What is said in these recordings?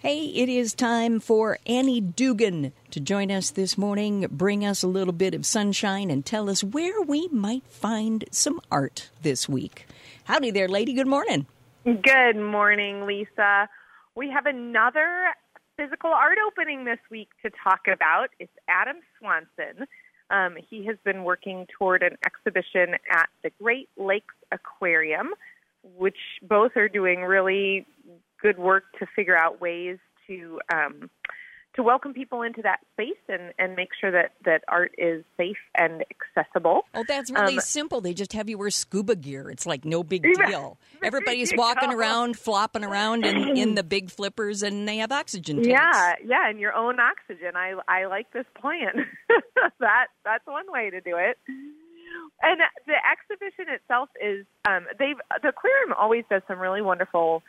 Hey, it is time for Annie Dugan to join us this morning, bring us a little bit of sunshine, and tell us where we might find some art this week. Howdy there, lady. Good morning. Good morning, Lisa. We have another physical art opening this week to talk about. It's Adam Swanson. He has been working toward an exhibition at the Great Lakes Aquarium, which both are doing really good work to figure out ways to welcome people into that space and make sure that art is safe and accessible. Oh, that's really simple. They just have you wear scuba gear. It's like no big deal. Everybody's walking around, flopping around in the big flippers, and they have oxygen tanks. Yeah, and your own oxygen. I like this plan. That's one way to do it. And the exhibition itself is the aquarium always does some really wonderful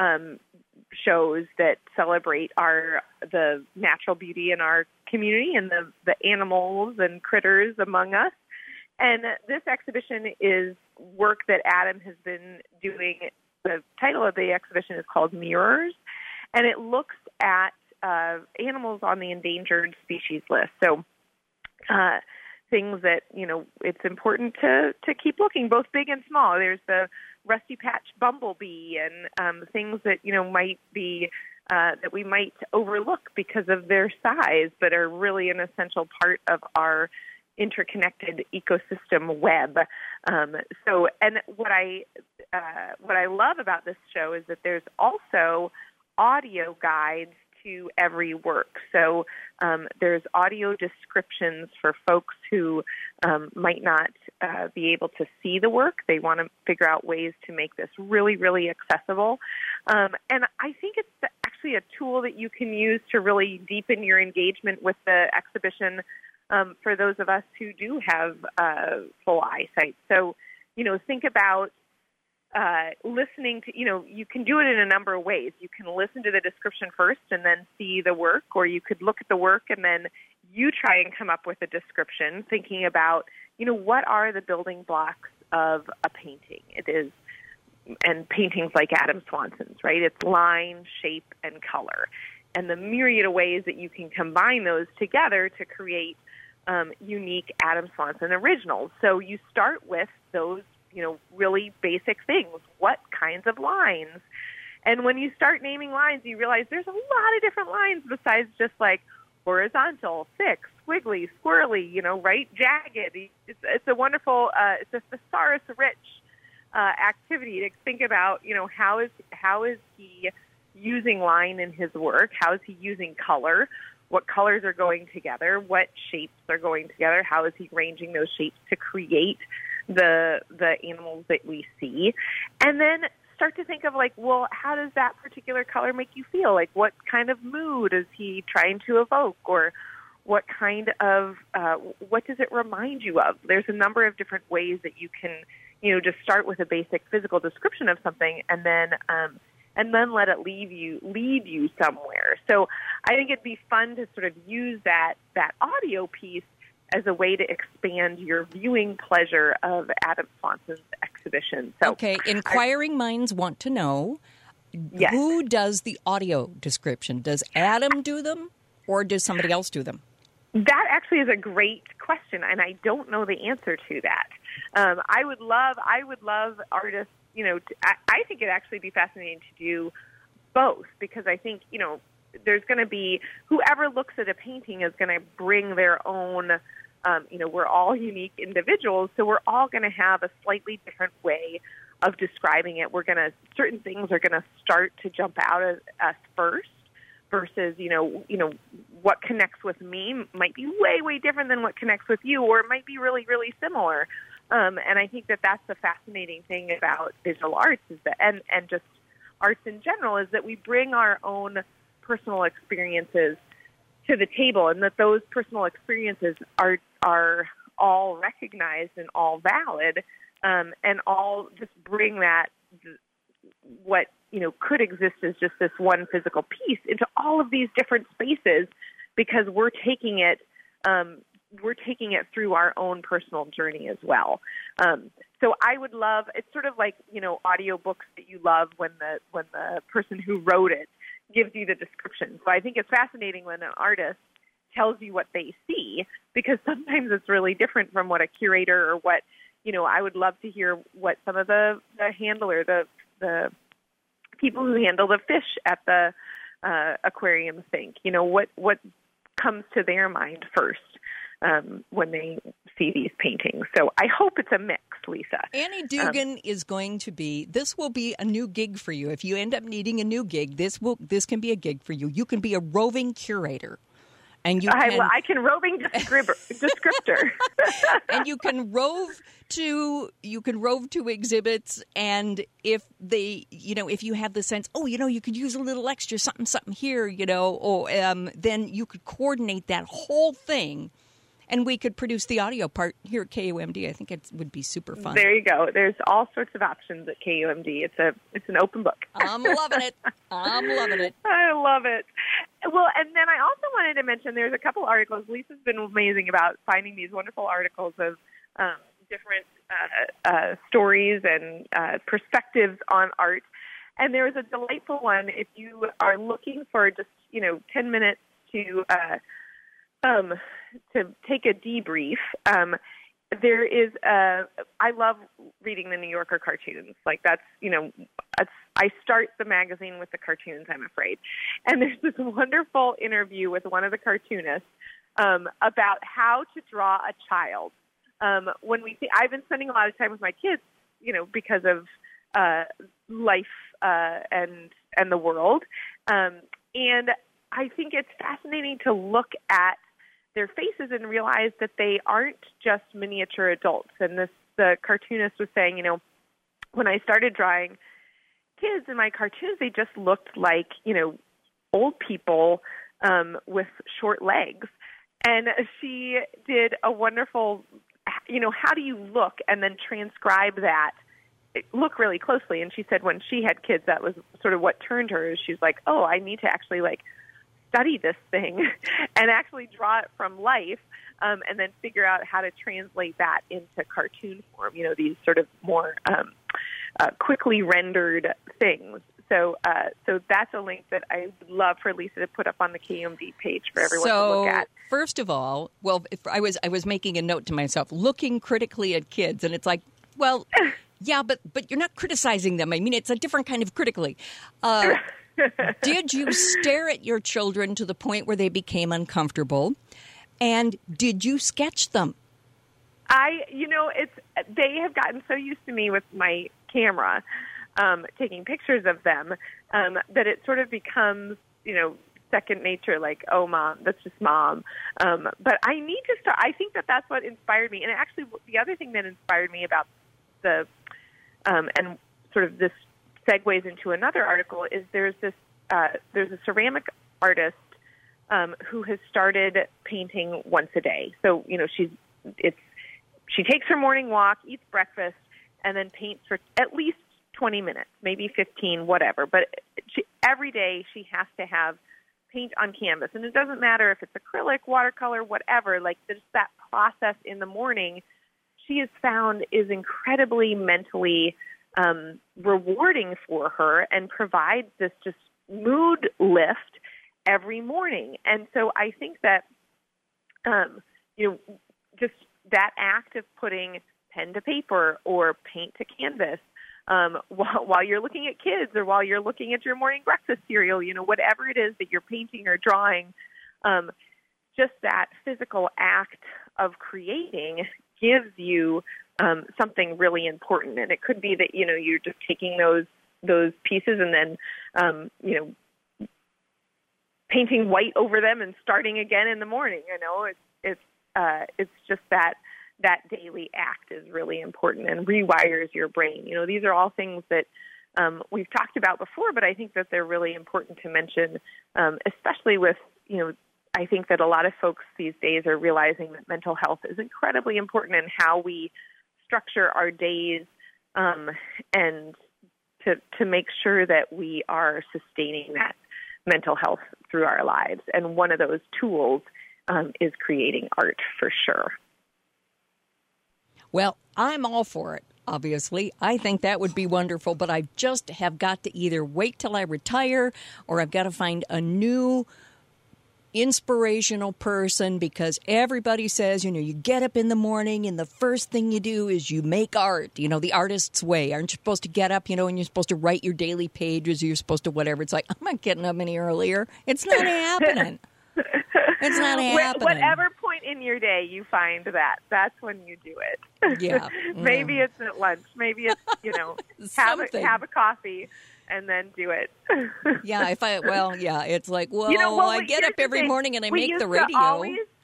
shows that celebrate the natural beauty in our community and the animals and critters among us. And this exhibition is work that Adam has been doing. The title of the exhibition is called Mirrors, and it looks at animals on the endangered species list. So things that, it's important to keep looking, both big and small. There's the rusty patch bumblebee and things that, might be that we might overlook because of their size, but are really an essential part of our interconnected ecosystem web. And what I love about this show is that there's also audio guides to every work. So there's audio descriptions for folks who might not be able to see the work. They want to figure out ways to make this really, really accessible. And I think it's actually a tool that you can use to really deepen your engagement with the exhibition for those of us who do have full eyesight. So, think about listening to, you can do it in a number of ways. You can listen to the description first and then see the work, or you could look at the work and then you try and come up with a description, thinking about, what are the building blocks of a painting? It is, and paintings like Adam Swanson's, right? It's line, shape, and color. And the myriad of ways that you can combine those together to create unique Adam Swanson originals. So you start with those really basic things. What kinds of lines? And when you start naming lines, you realize there's a lot of different lines besides just like horizontal, thick, squiggly, squirrely, right? Jagged. It's a wonderful, it's a thesaurus-rich activity to think about, how is he using line in his work? How is he using color? What colors are going together? What shapes are going together? How is he arranging those shapes to create the animals that we see? And then start to think of how does that particular color make you feel? Like, what kind of mood is he trying to evoke? Or what kind of, what does it remind you of? There's a number of different ways that you can, just start with a basic physical description of something and then let it lead you somewhere. So I think it'd be fun to sort of use that audio piece as a way to expand your viewing pleasure of Adam Swanson's exhibition. So, okay, inquiring minds want to know, yes. Who does the audio description? Does Adam do them, or does somebody else do them? That actually is a great question, and I don't know the answer to that. I would love artists, I think it'd actually be fascinating to do both, because I think, there's going to be, whoever looks at a painting is going to bring their own, we're all unique individuals, so we're all going to have a slightly different way of describing it. Certain things are going to start to jump out at us first versus, what connects with me might be way, way different than what connects with you, or it might be really, really similar. And I think that's the fascinating thing about visual arts is that, and just arts in general, is that we bring our own personal experiences to the table, and that those personal experiences are all recognized and all valid, and all just bring that what could exist as just this one physical piece into all of these different spaces, because we're taking it through our own personal journey as well. So I would love, it's sort of like, audiobooks that you love when the person who wrote it, gives you the description. So I think it's fascinating when an artist tells you what they see, because sometimes it's really different from what a curator or what, I would love to hear what some of the handler, the people who handle the fish at the aquarium think. What comes to their mind first when they see these paintings. So I hope it's a mix, Lisa. Annie Dugan is going to be, this will be a new gig for you. If you end up needing a new gig, this can be a gig for you. You can be a roving curator. And I can roving descriptor. And you can rove to exhibits, and if if you have the sense, you could use a little extra something here, then you could coordinate that whole thing. And we could produce the audio part here at KUMD. I think it would be super fun. There you go. There's all sorts of options at KUMD. It's an open book. I'm loving it. I love it. Well, and then I also wanted to mention there's a couple articles. Lisa's been amazing about finding these wonderful articles of different stories and perspectives on art. And there was a delightful one. If you are looking for just 10 minutes to take a debrief, there is I love reading the New Yorker cartoons. Like that's I start the magazine with the cartoons, I'm afraid. And there's this wonderful interview with one of the cartoonists about how to draw a child. I've been spending a lot of time with my kids, because of life and the world. And I think it's fascinating to look at their faces and realize that they aren't just miniature adults. And the cartoonist was saying, when I started drawing kids in my cartoons, they just looked like, old people with short legs. And she did a wonderful, how do you look and then transcribe that, look really closely. And she said when she had kids, that was sort of what turned her. She's like, oh, I need to actually study this thing and actually draw it from life, and then figure out how to translate that into cartoon form, these sort of more quickly rendered things. So that's a link that I would love for Lisa to put up on the KUMD page for everyone to look at. First of all, I was making a note to myself, looking critically at kids, and it's like, well, yeah, but you're not criticizing them. I mean, it's a different kind of critically. Did you stare at your children to the point where they became uncomfortable? And did you sketch them? They have gotten so used to me with my camera, taking pictures of them, that it sort of becomes, second nature, like, oh, Mom, that's just Mom. But I need to start. I think that's what inspired me. And actually, the other thing that inspired me about and sort of this segues into another article is there's a ceramic artist who has started painting once a day. So she takes her morning walk, eats breakfast, and then paints for at least 20 minutes, maybe 15, whatever. But every day she has to have paint on canvas, and it doesn't matter if it's acrylic, watercolor, whatever. Like there's that process in the morning. She has found is incredibly mentally rewarding for her and provides this just mood lift every morning. And so I think that, just that act of putting pen to paper or paint to canvas while you're looking at kids or while you're looking at your morning breakfast cereal, whatever it is that you're painting or drawing, just that physical act of creating gives you something really important. And it could be that, you're just taking those pieces and then, painting white over them and starting again in the morning. It's just that daily act is really important and rewires your brain. These are all things that we've talked about before, but I think that they're really important to mention, especially with, I think that a lot of folks these days are realizing that mental health is incredibly important in how we structure our days, and to make sure that we are sustaining that mental health through our lives. And one of those tools is creating art, for sure. Well, I'm all for it. obviously. I think that would be wonderful, but I just have got to either wait till I retire or I've got to find a new inspirational person, because everybody says, you get up in the morning and the first thing you do is you make art, the artist's way. Aren't you supposed to get up, and you're supposed to write your daily pages, or you're supposed to whatever. It's like, I'm not getting up any earlier. It's not happening. It's not happening. Whatever point in your day you find that's when you do it. Yeah. Maybe it's at lunch. Maybe it's, have a coffee and then do it. Yeah, it's like, I get up every morning and I make the radio.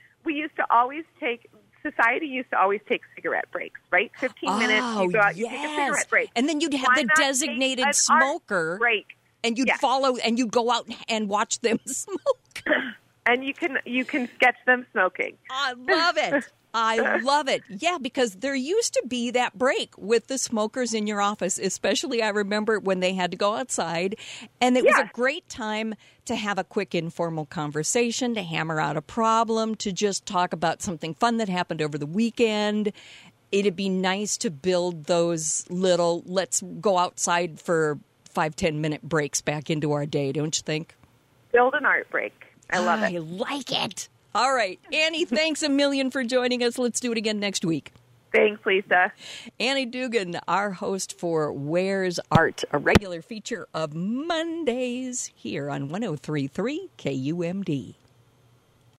Society used to always take cigarette breaks, right? 15 minutes, you go out, you take a cigarette break. And then you'd have the designated smoker break. And you'd follow, and you'd go out and watch them smoke. And you can sketch them smoking. I love it. I love it. Yeah, because there used to be that break with the smokers in your office, especially I remember when they had to go outside. And it was a great time to have a quick informal conversation, to hammer out a problem, to just talk about something fun that happened over the weekend. It'd be nice to build those little, let's go outside for 5-10 minute breaks back into our day, don't you think? Build an art break. I love it. I like it. All right. Annie, thanks a million for joining us. Let's do it again next week. Thanks, Lisa. Annie Dugan, our host for Where's Art, a regular feature of Mondays here on 103.3 KUMD.